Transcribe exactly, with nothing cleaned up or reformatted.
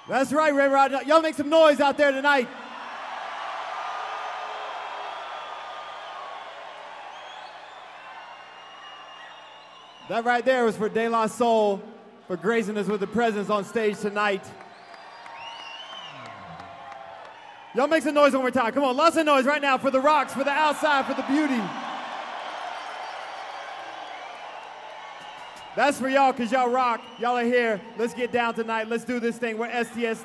That's right, Red Rod. Y'all make some noise out there tonight. That right there was for De La Soul for gracing us with the presence on stage tonight. Y'all make some noise one more time. Come on, lots of noise right now for the rocks, for the outside, for the beauty. That's for y'all, because y'all rock. Y'all are here. Let's get down tonight. Let's do this thing. We're S T S.